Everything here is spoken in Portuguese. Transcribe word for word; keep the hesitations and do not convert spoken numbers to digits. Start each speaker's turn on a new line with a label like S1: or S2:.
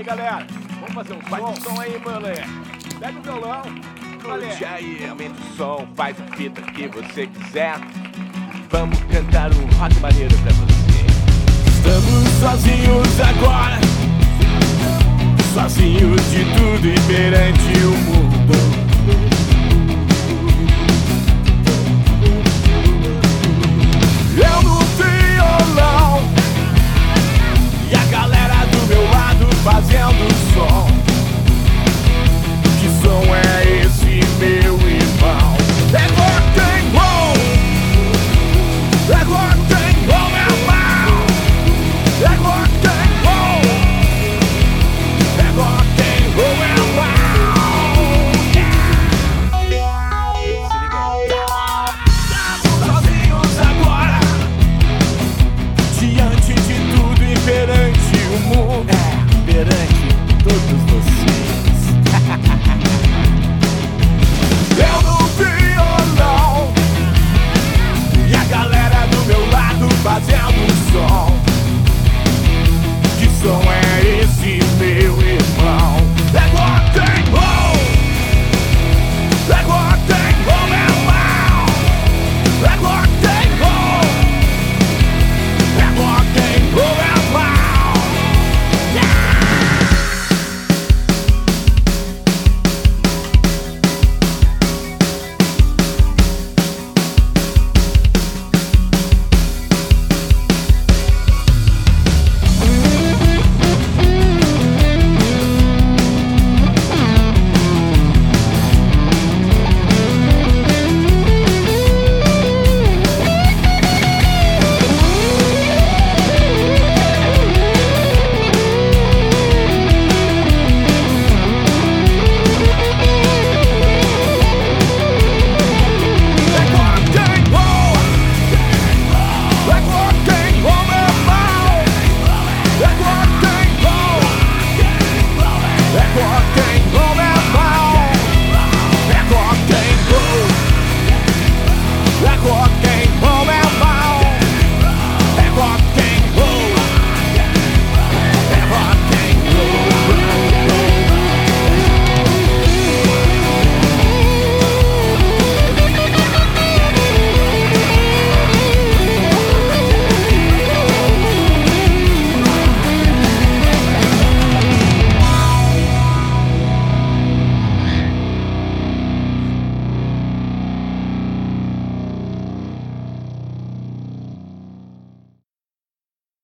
S1: galera. Vamos fazer um
S2: Faz
S1: som.
S2: o som aí, moleque.
S1: Pega o violão.
S2: Curte aí, aumenta o som, faz a fita que você quiser. Vamos cantar um rock maneiro pra você. Estamos sozinhos agora, sozinhos de tudo e perante o mundo.